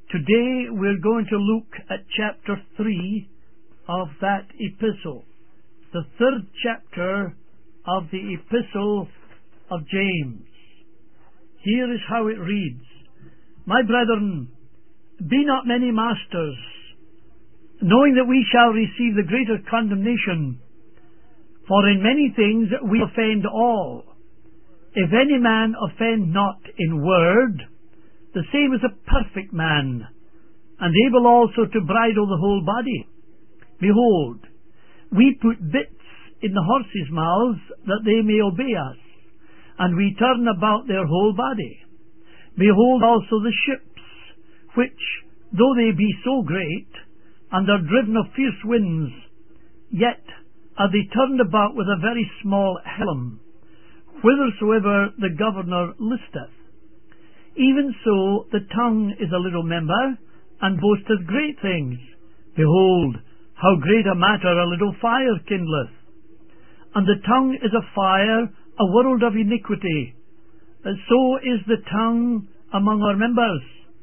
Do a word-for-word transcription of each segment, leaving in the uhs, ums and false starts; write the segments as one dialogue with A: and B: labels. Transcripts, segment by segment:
A: Today we're going to look at chapter three of that epistle, the third chapter of the epistle of James. Here is how it reads: My brethren, be not many masters, knowing that we shall receive the greater condemnation. For in many things we offend all. If any man offend not in word, the same is a perfect man, and able also to bridle the whole body. Behold, we put bits in the horses' mouths, that they may obey us, and we turn about their whole body. Behold also the ships, which, though they be so great, and are driven of fierce winds, yet are they turned about with a very small helm, whithersoever the governor listeth. Even so the tongue is a little member, and boasteth great things. Behold, how great a matter a little fire kindleth. And the tongue is a fire, a world of iniquity. And so is the tongue among our members,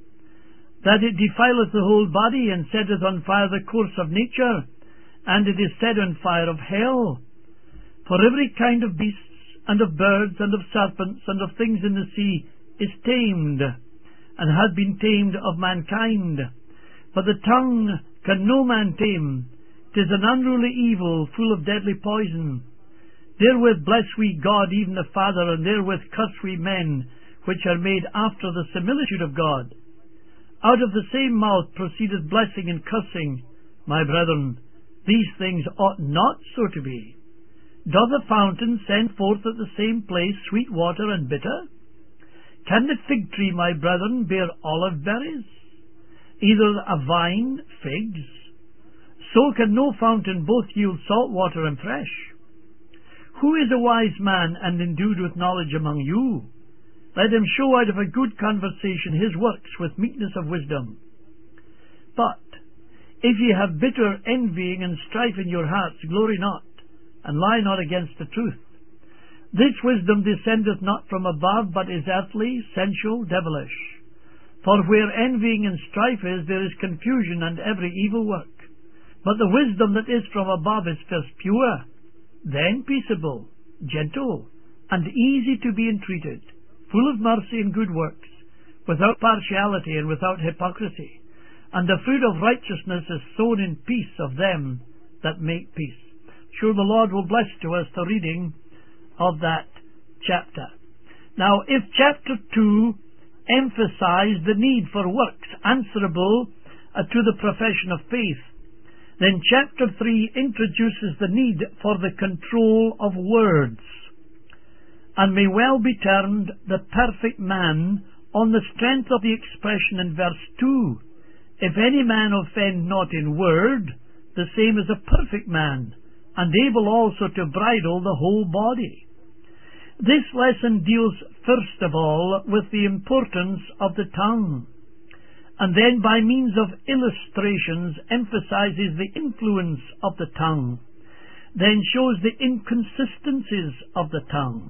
A: that it defileth the whole body, and setteth on fire the course of nature, and it is set on fire of hell. For every kind of beasts, and of birds, and of serpents, and of things in the sea, is tamed, and has been tamed of mankind. But the tongue can no man tame. 'Tis an unruly evil, full of deadly poison. Therewith bless we God, even the Father, and therewith curse we men, which are made after the similitude of God. Out of the same mouth proceedeth blessing and cursing. My brethren, these things ought not so to be. Doth a fountain send forth at the same place sweet water and bitter? Can the fig tree, my brethren, bear olive berries? Either a vine figs? So can no fountain both yield salt water and fresh. Who is a wise man and endued with knowledge among you? Let him show out of a good conversation his works with meekness of wisdom. But if ye have bitter envying and strife in your hearts, glory not, and lie not against the truth. This wisdom descendeth not from above, but is earthly, sensual, devilish. For where envying and strife is, there is confusion and every evil work. But the wisdom that is from above is first pure, then peaceable, gentle, and easy to be entreated, full of mercy and good works, without partiality and without hypocrisy. And the fruit of righteousness is sown in peace of them that make peace. Sure the Lord will bless to us the reading of that chapter. Now, if chapter two emphasized the need for works answerable uh, to the profession of faith, then chapter three introduces the need for the control of words, and may well be termed the perfect man on the strength of the expression in verse two. If any man offend not in word, the same is a perfect man, and able also to bridle the whole body. This lesson deals first of all with the importance of the tongue, and then by means of illustrations emphasizes the influence of the tongue, then shows the inconsistencies of the tongue.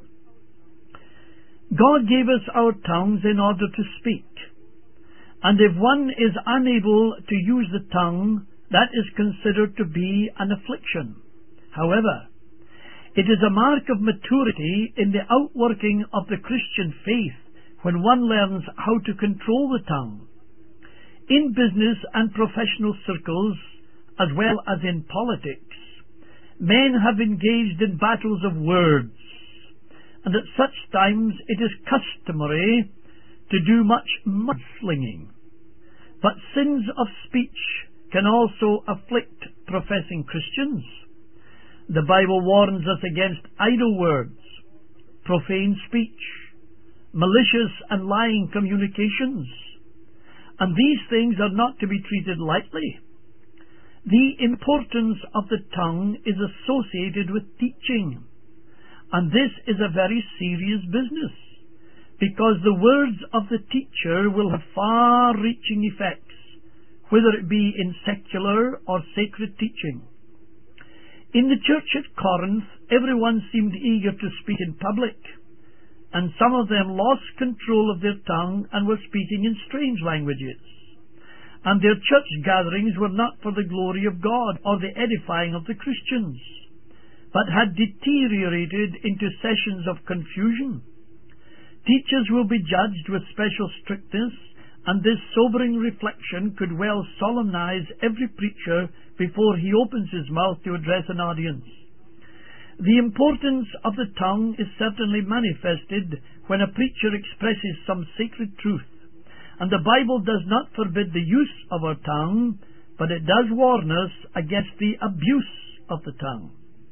A: God gave us our tongues in order to speak, and if one is unable to use the tongue, that is considered to be an affliction. However, it is a mark of maturity in the outworking of the Christian faith when one learns how to control the tongue. In business and professional circles, as well as in politics, men have engaged in battles of words, and at such times it is customary to do much mudslinging. But sins of speech can also afflict professing Christians. The Bible warns us against idle words, profane speech, malicious and lying communications, and these things are not to be treated lightly. The importance of the tongue is associated with teaching, and this is a very serious business, because the words of the teacher will have far-reaching effects, whether it be in secular or sacred teaching. In the church at Corinth, everyone seemed eager to speak in public, and some of them lost control of their tongue and were speaking in strange languages. and their church gatherings were not for the glory of God or the edifying of the Christians, but had deteriorated into sessions of confusion. Teachers will be judged with special strictness, and this sobering reflection could well solemnize every preacher before he opens his mouth to address an audience. The importance of the tongue is certainly manifested when a preacher expresses some sacred truth, and the Bible does not forbid the use of our tongue, but it does warn us against the abuse of the tongue.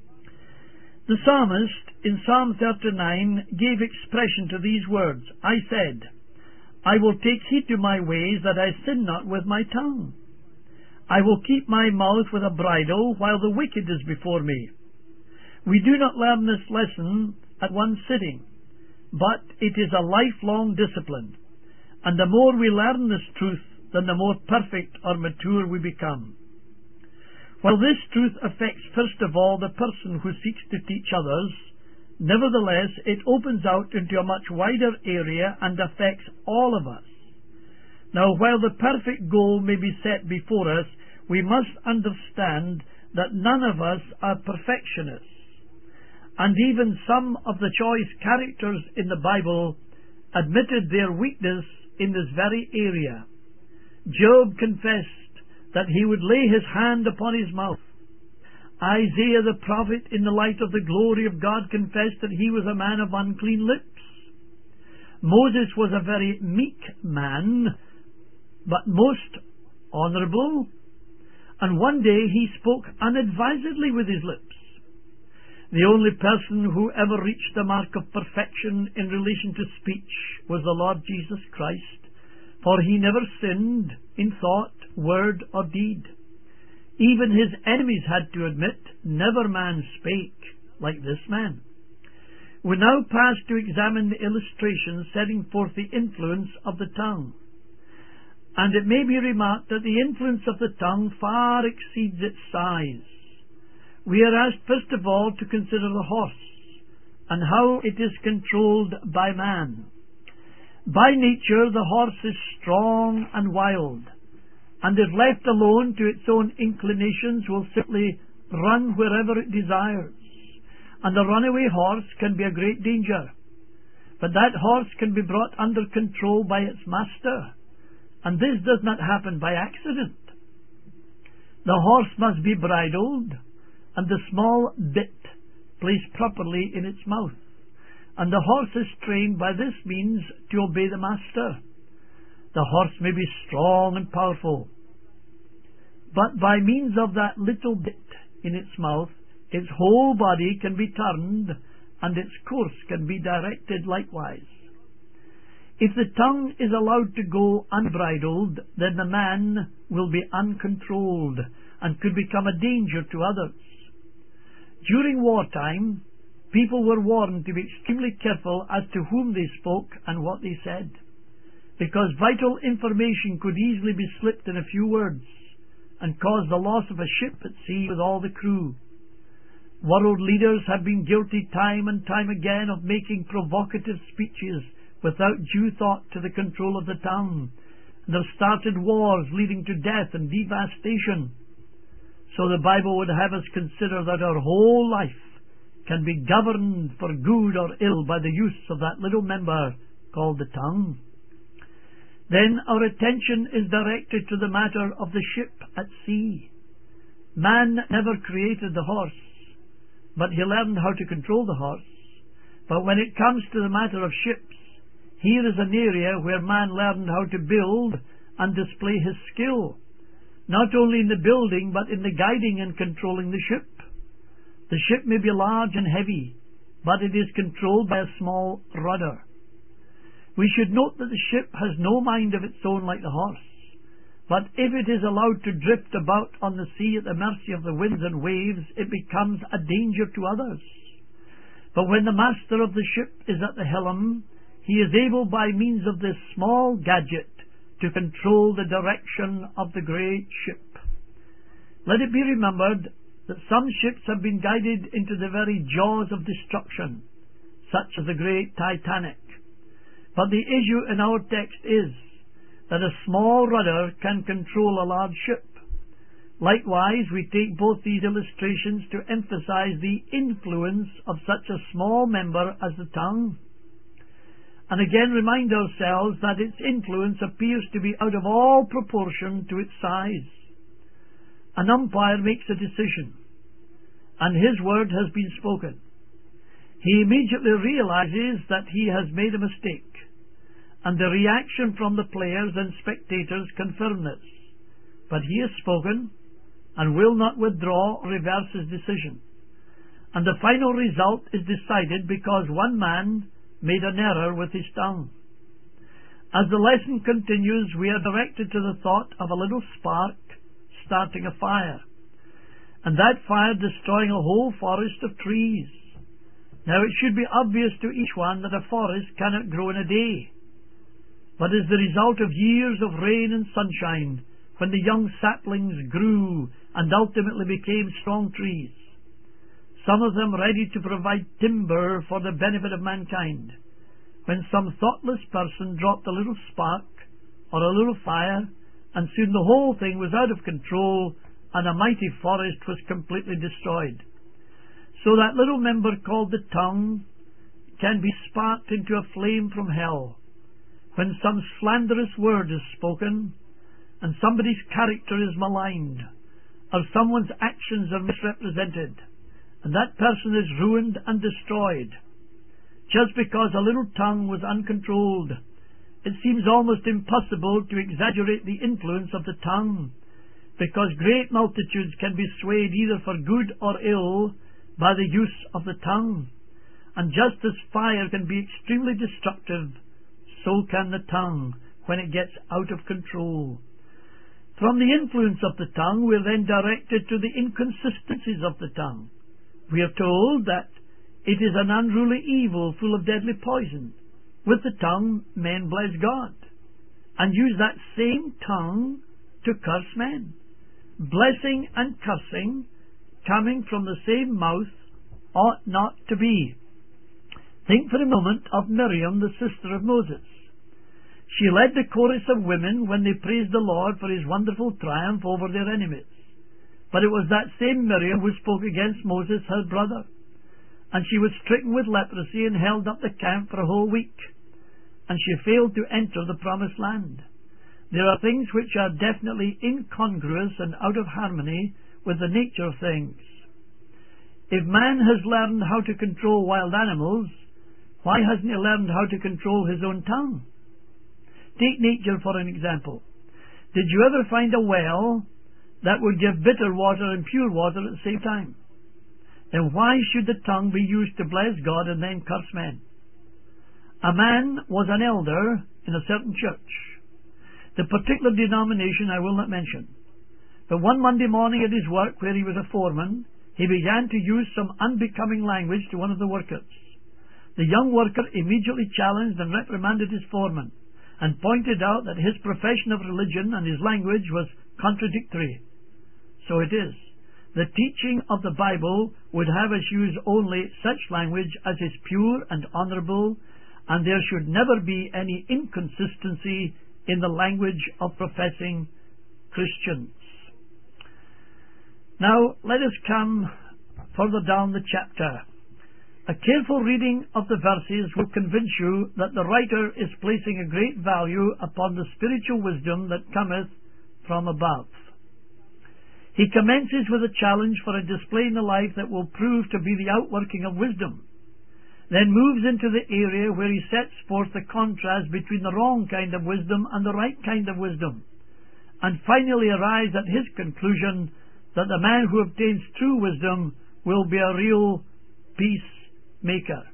A: The psalmist in Psalm thirty-nine gave expression to these words, "I said, I will take heed to my ways, that I sin not with my tongue. I will keep my mouth with a bridle while the wicked is before me." We do not learn this lesson at one sitting, but it is a lifelong discipline, and the more we learn this truth, then the more perfect or mature we become. While this truth affects first of all the person who seeks to teach others, nevertheless it opens out into a much wider area and affects all of us. Now, while the perfect goal may be set before us, we must understand that none of us are perfectionists, and even some of the choice characters in the Bible admitted their weakness in this very area. Job confessed that he would lay his hand upon his mouth. Isaiah the prophet, in the light of the glory of God, confessed that he was a man of unclean lips. Moses was a very meek man, but most honourable, and one day he spoke unadvisedly with his lips. The only person who ever reached the mark of perfection in relation to speech was the Lord Jesus Christ, for he never sinned in thought, word, or deed. Even his enemies had to admit, "Never man spake like this man." We now pass to examine the illustrations setting forth the influence of the tongue. And it may be remarked that the influence of the tongue far exceeds its size. We are asked first of all to consider the horse, and how it is controlled by man. By nature the horse is strong and wild, and if left alone to its own inclinations will simply run wherever it desires, and a runaway horse can be a great danger. But that horse can be brought under control by its master, and this does not happen by accident. The horse must be bridled, and the small bit placed properly in its mouth, and the horse is trained by this means to obey the master. The horse may be strong and powerful, but by means of that little bit in its mouth, its whole body can be turned, and its course can be directed likewise. If the tongue is allowed to go unbridled, then the man will be uncontrolled, and could become a danger to others. During wartime, people were warned to be extremely careful as to whom they spoke and what they said, because vital information could easily be slipped in a few words and cause the loss of a ship at sea with all the crew. World leaders have been guilty time and time again of making provocative speeches without due thought to the control of the tongue, and have started wars leading to death and devastation. So the Bible would have us consider that our whole life can be governed for good or ill by the use of that little member called the tongue. Then our attention is directed to the matter of the ship at sea. Man never created the horse, but he learned how to control the horse. But when it comes to the matter of ships, here is an area where man learned how to build and display his skill, not only in the building, but in the guiding and controlling the ship. The ship may be large and heavy, but it is controlled by a small rudder. We should note that the ship has no mind of its own like the horse, but if it is allowed to drift about on the sea at the mercy of the winds and waves, it becomes a danger to others. But when the master of the ship is at the helm, he is able by means of this small gadget to control the direction of the great ship. Let it be remembered that some ships have been guided into the very jaws of destruction, such as the great Titanic. But the issue in our text is that a small rudder can control a large ship. Likewise, we take both these illustrations to emphasize the influence of such a small member as the tongue, and again remind ourselves that its influence appears to be out of all proportion to its size. An umpire makes a decision, and his word has been spoken. He immediately realizes that he has made a mistake, and the reaction from the players and spectators confirm this. But he has spoken, and will not withdraw or reverse his decision. And the final result is decided because one man made an error with his tongue. As the lesson continues, we are directed to the thought of a little spark starting a fire, and that fire destroying a whole forest of trees. Now it should be obvious to each one that a forest cannot grow in a day, but is the result of years of rain and sunshine, when the young saplings grew and ultimately became strong trees, some of them ready to provide timber for the benefit of mankind, when some thoughtless person dropped a little spark or a little fire, and soon the whole thing was out of control and a mighty forest was completely destroyed. So that little member called the tongue can be sparked into a flame from hell when some slanderous word is spoken, and somebody's character is maligned, or someone's actions are misrepresented, and that person is ruined and destroyed. Just because a little tongue was uncontrolled, it seems almost impossible to exaggerate the influence of the tongue, because great multitudes can be swayed either for good or ill by the use of the tongue. And just as fire can be extremely destructive, so can the tongue when it gets out of control. From the influence of the tongue, we are then directed to the inconsistencies of the tongue. We are told that it is an unruly evil full of deadly poison. With the tongue, men bless God, and use that same tongue to curse men. Blessing and cursing, coming from the same mouth, ought not to be. Think for a moment of Miriam, the sister of Moses. She led the chorus of women when they praised the Lord for his wonderful triumph over their enemies. But it was that same Miriam who spoke against Moses, her brother, and she was stricken with leprosy and held up the camp for a whole week, and she failed to enter the promised land. There are things which are definitely incongruous and out of harmony with the nature of things. If man has learned how to control wild animals, why hasn't he learned how to control his own tongue? Take nature for an example. Did you ever find a well that would give bitter water and pure water at the same time? Then why should the tongue be used to bless God and then curse men? A man was an elder in a certain church. The particular denomination I will not mention. But one Monday morning at his work, where he was a foreman, he began to use some unbecoming language to one of the workers. The young worker immediately challenged and reprimanded his foreman, and pointed out that his profession of religion and his language was contradictory. So it is. The teaching of the Bible would have us use only such language as is pure and honourable, and there should never be any inconsistency in the language of professing Christians. Now, let us come further down the chapter. A careful reading of the verses will convince you that the writer is placing a great value upon the spiritual wisdom that cometh from above. He commences with a challenge for a display in the life that will prove to be the outworking of wisdom, then moves into the area where he sets forth the contrast between the wrong kind of wisdom and the right kind of wisdom, and finally arrives at his conclusion that the man who obtains true wisdom will be a real peacemaker.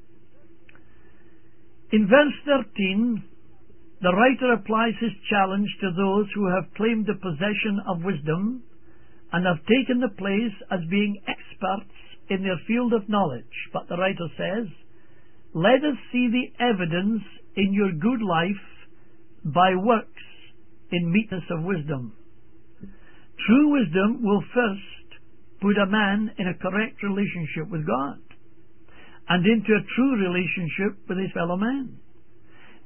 A: In verse thirteen, the writer applies his challenge to those who have claimed the possession of wisdom and have taken the place as being experts in their field of knowledge. But the writer says, "Let us see the evidence in your good life by works in meekness of wisdom." True wisdom will first put a man in a correct relationship with God and into a true relationship with his fellow man.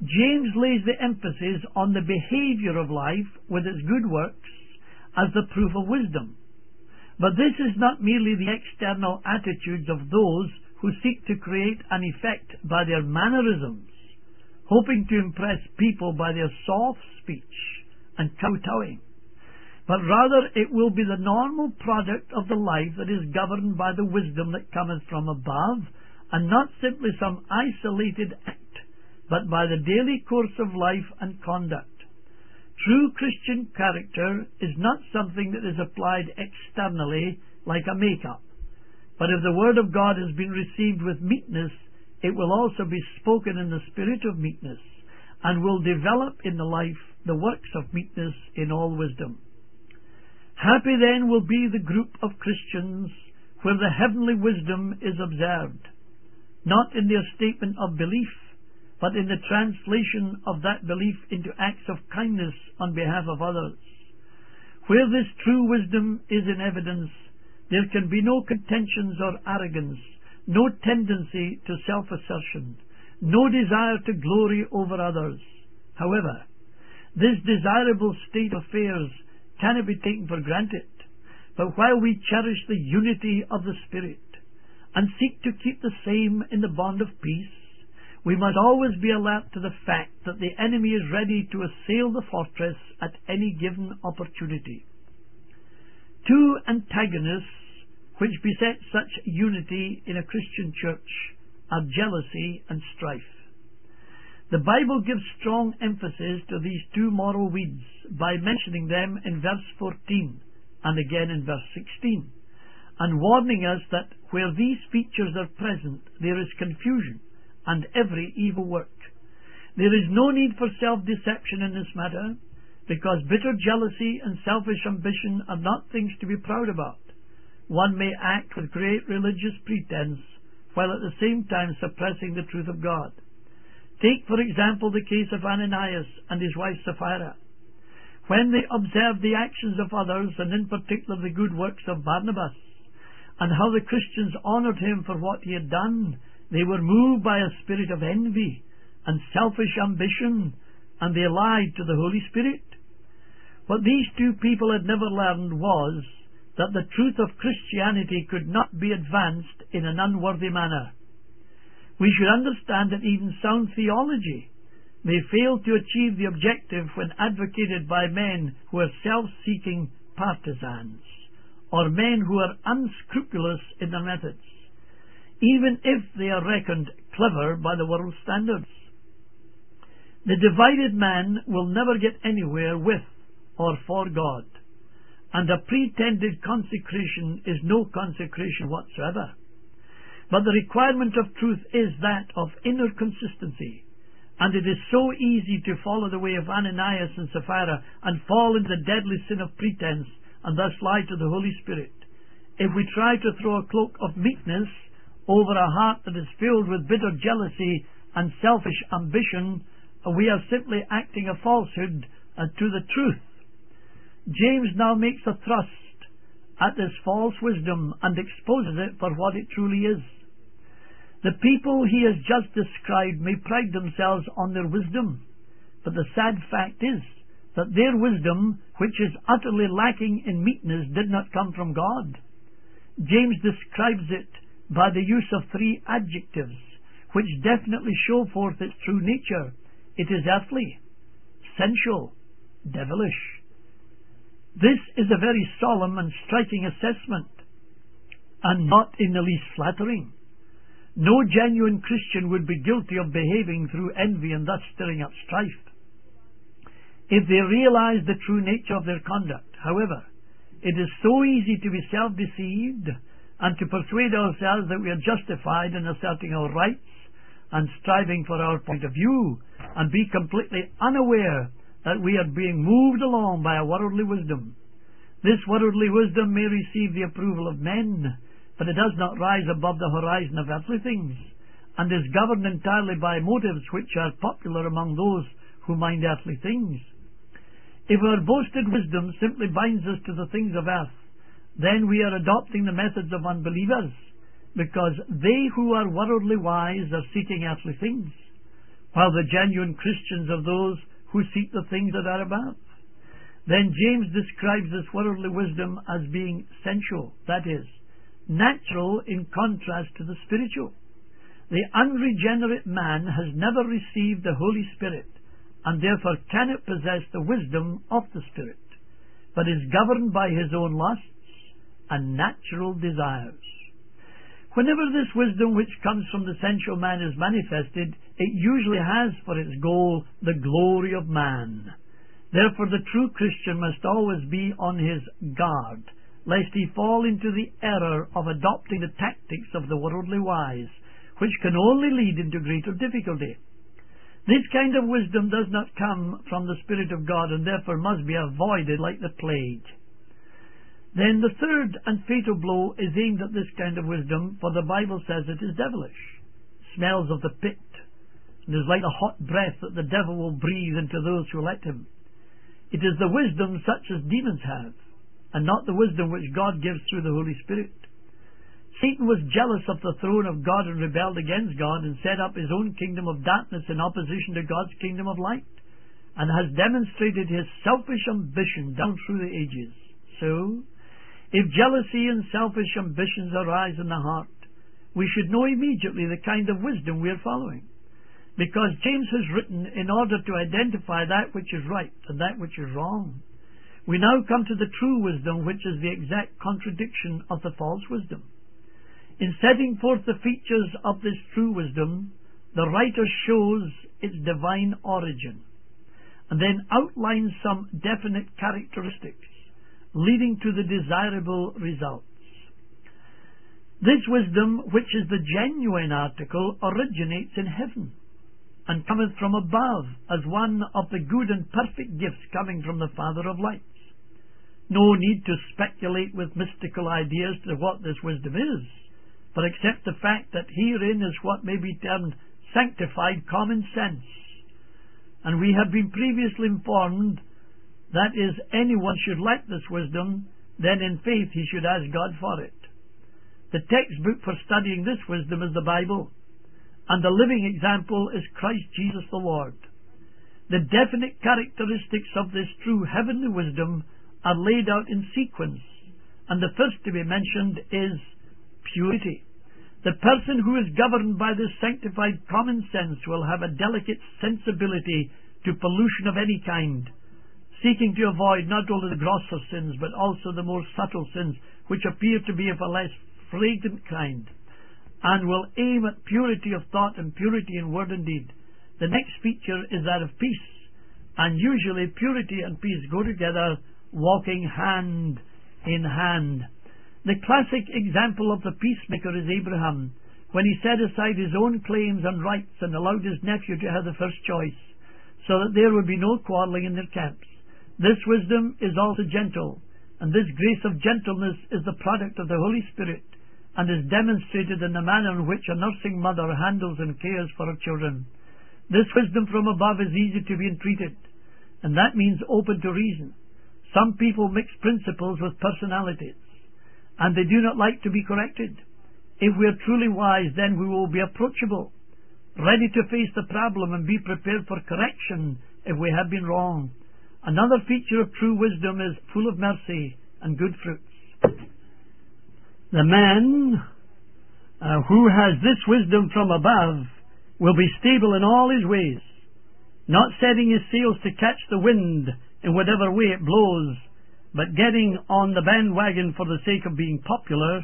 A: James lays the emphasis on the behaviour of life with its good works as the proof of wisdom. But this is not merely the external attitudes of those who seek to create an effect by their mannerisms, hoping to impress people by their soft speech and kowtowing, but rather it will be the normal product of the life that is governed by the wisdom that cometh from above, and not simply some isolated act, but by the daily course of life and conduct. True Christian character is not something that is applied externally like a make-up, but if the Word of God has been received with meekness, it will also be spoken in the spirit of meekness, and will develop in the life the works of meekness in all wisdom. Happy then will be the group of Christians where the heavenly wisdom is observed, not in their statement of belief, but in the translation of that belief into acts of kindness on behalf of others. Where this true wisdom is in evidence, there can be no contentions or arrogance, no tendency to self-assertion, no desire to glory over others. However, this desirable state of affairs cannot be taken for granted, but while we cherish the unity of the Spirit and seek to keep the same in the bond of peace, we must always be alert to the fact that the enemy is ready to assail the fortress at any given opportunity. Two antagonists which beset such unity in a Christian church are jealousy and strife. The Bible gives strong emphasis to these two moral weeds by mentioning them in verse fourteen and again in verse sixteen, and warning us that where these features are present, there is confusion and every evil work. There is no need for self-deception in this matter, because bitter jealousy and selfish ambition are not things to be proud about. One may act with great religious pretense, while at the same time suppressing the truth of God. Take, for example, the case of Ananias and his wife Sapphira. When they observed the actions of others, and in particular the good works of Barnabas, and how the Christians honoured him for what he had done, they were moved by a spirit of envy and selfish ambition, and they lied to the Holy Spirit. What these two people had never learned was that the truth of Christianity could not be advanced in an unworthy manner. We should understand that even sound theology may fail to achieve the objective when advocated by men who are self-seeking partisans, or men who are unscrupulous in their methods, even if they are reckoned clever by the world's standards. The divided man will never get anywhere with or for God, and a pretended consecration is no consecration whatsoever. But the requirement of truth is that of inner consistency, and it is so easy to follow the way of Ananias and Sapphira and fall into the deadly sin of pretense and thus lie to the Holy Spirit. If we try to throw a cloak of meekness over a heart that is filled with bitter jealousy and selfish ambition, we are simply acting a falsehood uh, to the truth. James now makes a thrust at this false wisdom and exposes it for what it truly is. The people he has just described may pride themselves on their wisdom, but the sad fact is that their wisdom, which is utterly lacking in meekness, did not come from God. James describes it by the use of three adjectives, which definitely show forth its true nature. It is earthly, sensual, devilish. This is a very solemn and striking assessment, and not in the least flattering. No genuine Christian would be guilty of behaving through envy and thus stirring up strife. If they realize the true nature of their conduct, however, it is so easy to be self-deceived and to persuade ourselves that we are justified in asserting our rights and striving for our point of view, and be completely unaware that we are being moved along by a worldly wisdom. This worldly wisdom may receive the approval of men, but it does not rise above the horizon of earthly things, and is governed entirely by motives which are popular among those who mind earthly things. If our boasted wisdom simply binds us to the things of earth, then we are adopting the methods of unbelievers, because they who are worldly wise are seeking earthly things. while the genuine Christians are those who seek the things that are above. Then James describes this worldly wisdom as being sensual, that is, natural in contrast to the spiritual. The unregenerate man has never received the Holy Spirit, and therefore cannot possess the wisdom of the Spirit, but is governed by his own lusts and natural desires. Whenever this wisdom which comes from the sensual man is manifested, it usually has for its goal the glory of man. Therefore the true Christian must always be on his guard, lest he fall into the error of adopting the tactics of the worldly wise, which can only lead into greater difficulty. This kind of wisdom does not come from the Spirit of God, and therefore must be avoided like the plague. Then the third and fatal blow is aimed at this kind of wisdom, for the Bible says it is devilish, smells of the pit, and is like the hot breath that the devil will breathe into those who let him. It is the wisdom such as demons have, and not the wisdom which God gives through the Holy Spirit. Satan was jealous of the throne of God and rebelled against God and set up his own kingdom of darkness in opposition to God's kingdom of light, and has demonstrated his selfish ambition down through the ages. So, if jealousy and selfish ambitions arise in the heart, we should know immediately the kind of wisdom we are following, because James has written in order to identify that which is right and that which is wrong. We now come to the true wisdom, which is the exact contradiction of the false wisdom. In setting forth the features of this true wisdom, the writer shows its divine origin, and then outlines some definite characteristics, leading to the desirable results. This wisdom, which is the genuine article, originates in heaven, and cometh from above, as one of the good and perfect gifts coming from the Father of lights. No need to speculate with mystical ideas to what this wisdom is, but accept the fact that herein is what may be termed sanctified common sense. And we have been previously informed that is, anyone should lack this wisdom, then in faith he should ask God for it. The textbook for studying this wisdom is the Bible, and the living example is Christ Jesus the Lord. The definite characteristics of this true heavenly wisdom are laid out in sequence, and the first to be mentioned is purity. The person who is governed by this sanctified common sense will have a delicate sensibility to pollution of any kind, seeking to avoid not only the grosser sins, but also the more subtle sins, which appear to be of a less fragrant kind, and will aim at purity of thought and purity in word and deed. The next feature is that of peace, and usually purity and peace go together, walking hand in hand. The classic example of the peacemaker is Abraham, when he set aside his own claims and rights and allowed his nephew to have the first choice, so that there would be no quarrelling in their camps. This wisdom is also gentle, and this grace of gentleness is the product of the Holy Spirit, and is demonstrated in the manner in which a nursing mother handles and cares for her children. This wisdom from above is easy to be entreated, and that means open to reason. Some people mix principles with personalities, and they do not like to be corrected. If we are truly wise, then we will be approachable, ready to face the problem and be prepared for correction if we have been wrong. Another feature of true wisdom is full of mercy and good fruits. The man uh, who has this wisdom from above will be stable in all his ways, not setting his sails to catch the wind in whatever way it blows, but getting on the bandwagon for the sake of being popular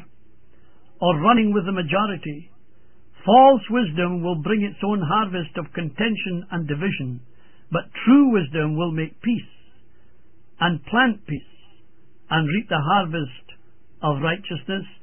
A: or running with the majority. False wisdom will bring its own harvest of contention and division, but true wisdom will make peace and plant peace and reap the harvest of righteousness